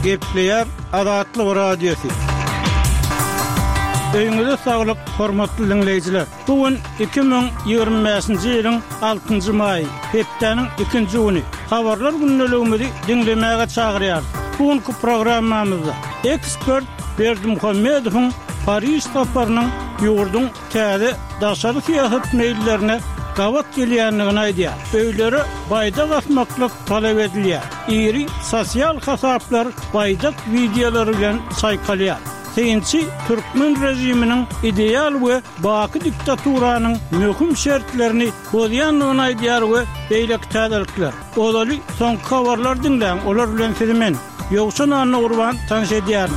Gepleyer Azatlyk Radiosu. Öňüňizde saglyk, hormatly dinleýijiler. Bugün 2025-nji ýylyň 6-njy maý, hepdeniň 2-nji güni. Habarlar günneligimizi dinlemäge çagyrýar. Bugünkü programmamyzda ekspert Berdimuhammedowyň Paris saparynyň ýurdun täze daşary syýasat meýillerine gawat gelýändigini aýdýar. Öýleri baýda gasmaklyk talap edilýär. Iri sosial hasaplar baýdak videolar bilen saýkalýar. Seyinçi Türkmen rejiminin ideal we baky diktaturanyň möhüm şertlerini boýanlygyny aýdýar we beýlek täzelikler. Olaly soňky habarlar dinleň, olar bilen sizmen ýoksa nany urban tanış edýär.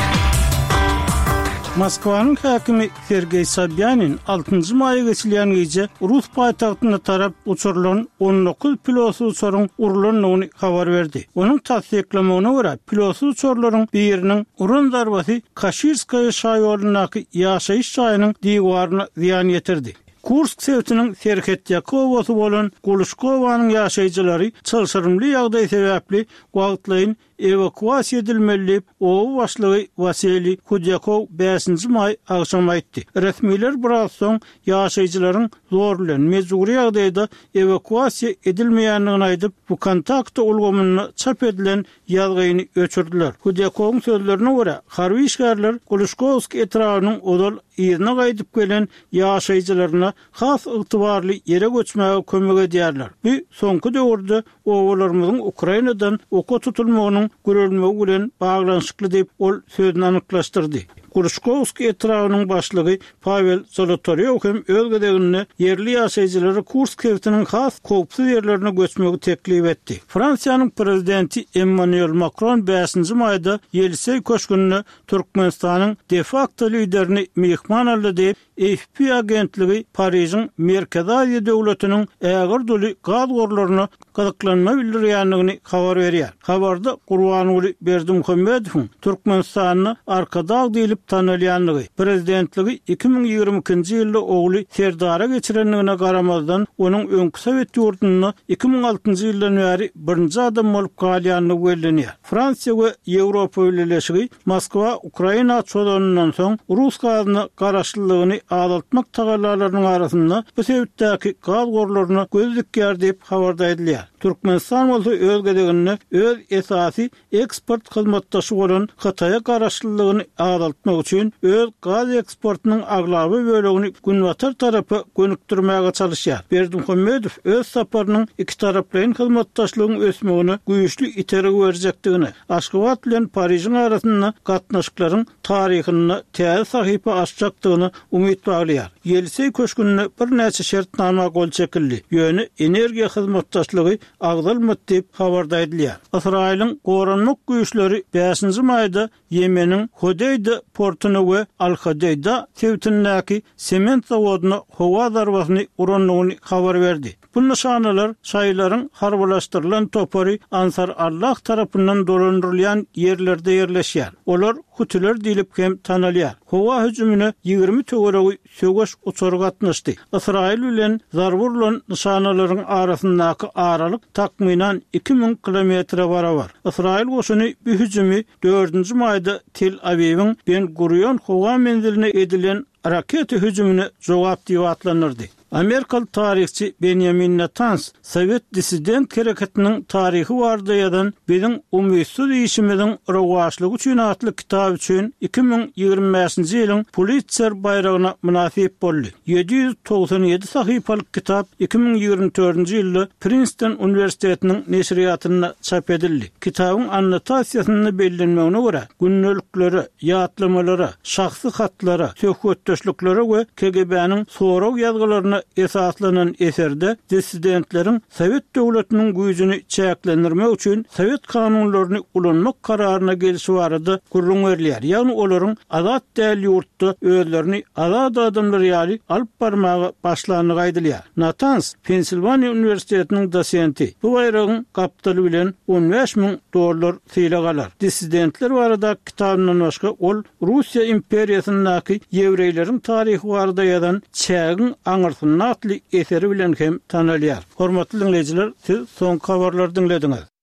Moskvanyň hakimi Sergey Sobyanin 6-njy maýa geçilýän gece Rus paýtagtyna tarap uçurulan 19 pilotsy uçuryň urulanyny habar berdi. Onuň tasdiklamagyna görä, pilotsy uçurlaryň biriniň urun zarbasy Kashirskaya şaýorunyň ýaşaýyş şaýynyň diýwaryna ziýan ýetirdi. Kursk sewtiniň Serketyakowy bolan Golushkowanyň ýaşaýjylary çylşyrymly ýagdaý sebäpli wagtlaýyn evakuasiýa edilmeli, o başlygy Vasily Kudyakov 5-nji maý agşam aýtdy. Resmiler biraz soň ýaşaýjylaryň zor bilen mejburi ýagdaýda evakuasiýa edilmeýändigini aýdyp, bu kontakt ulgamyny çap edilen ýazgyny öçürdiler. Kudyakowyň sözlerine görä, harby işgärler Golushkowski etrawynyň odal ýerine gaýdyp gelen ýaşaýjylaryna has ygtybarly ýere göçmäge kömek edýärler. Bu soňky döwürde owalarymyzyň Ukrainadan oka tutulmagynyň görülmegi bilen baglanşykly diýip ol sözüni anyklaşdyrdy. Golushkowski etrawynyň başlygy Pavel Zolotoryew hem öz gedegini yerli ýaşaýjylary Kursk sewtiniň has kopsy ýerlerine göçmegi teklip etdi. Fransiýanyň prezidenti Emmanuel Macron 5-nji maýda Ýelisey köşkünini Türkmenistanyň de facto liderini mehman aldy diýip AFP agentligi Parysyň Merkezi Aziýa döwletiniň ägir doly gaz gorlaryny gazaklanma bildirýändigini habar berýär. Habarda Gurbanyň Berdimuhammedowyň Türkmenistanyny arkada diýilip tanylýanlygy, prezidentligi 2022-nji ýylda ogly Serdara geçirenligine garamazdan onuň öňkü Sowet ýurduny 2006-njy ýyldan bäri birinji adam bolup galýanlygy bellenýär. Fransiýa we Ýewropa birleşigi Moskwa Ukraina çözümünden soň Rus gazyny garaşlygyny azaltmak tagallalarynyň arasynda bu sebäpdäki gaz gorlaryny göz dikýär diýip habarda edilýär. Türkmenistan bolsa öz gedegini öz esasy eksport hyzmatdaşy bolan Hataýa garaşlygyny azaltmak üçin öz gaz eksportynyň aglaby bölegini Günwatar tarapy gönükdirmäge çalışýar. Berdimuhammedow öz saparynyň iki taraplyň hyzmatdaşlygyň ösmegini güýçli itereg berjekdigini, Aşgabat bilen Parysyň arasynda gatnaşyklaryň taryhyny täze sahypa açjakdygyny umyt baglaýar. Ýelisey köşkünini bir näçe şertnama gol çekildi. Ýöne energiýa hyzmatdaşlygy agdalmady diýip habarda edilýär. Israýlyň goranmak güýçleri 5-nji maýda Ýemeniň Hodeyda portuny we Al-Hodeyda sewtindäki sement zawodyna howa zarbasyny uranlygyny habar berdi. Bu nişanalar şaýlaryň harbalaşdyrylan topary Ansar Allah tarapyndan dolandyrylýan ýerlerde ýerleşýär. Olar Hutiler diýilip hem tanylýar. Howa hüjümine 20 töweregi sögeş uçury gatnaşdy. Israýil bilen zarburlan nişanalaryň arasyndaky aralyk takminan 2000 kilometre barabar. Israýil goşuny bu hüjümi 4-nji maýda Tel Aviwiň Ben Gurion howa menziline edilen raket hüjümine jogap diýip atlanyrdy. Amerikalı tarihçi Benjamin Netanyahu, Sovet dissident hareketinin tarihi vardı yadan bizim umysyz işimizin rewaçlygy üçin atly kitap üçin 2025-nji ýylyň Pulitzer bayragyna münasip boldy. 797 sahypalyk kitap 2024-nji ýylda Princeton Universitetiniň neşriýatyna çap edildi. Kitabyň annotasiýasyny bellenmegine görä, günnelikleri, ýatlamalary, şahsy hatlary, söhbetdeşlikleri we KGB-niň sorag ýazgylaryna esaslanan eserde dissidentlerin Sovet döwletiniň güýjüni çäklendirmek üçin Sovet kanunlaryny ulanmak kararına gelişi barada gurrun berilýär. Ýagny olaryň azat däl ýurtda özlerini azat adamlar ýaly alyp barmagy başlanyny gaýdylýar. Natanz Pensilvaniya Universitetiniň dosenti. Bu bayragyň kapitaly bilen $15,000 syýlagalar. Dissidentler barada kitabynyň başga ol Russiýa imperiýasyndaky ýewreýleriň tarihi barada ýazan çägiň aňyrsyny atly eseri bilen hem tanylýar. Hormatly dinleýijiler, siz soňky habarlary dinlediňiz.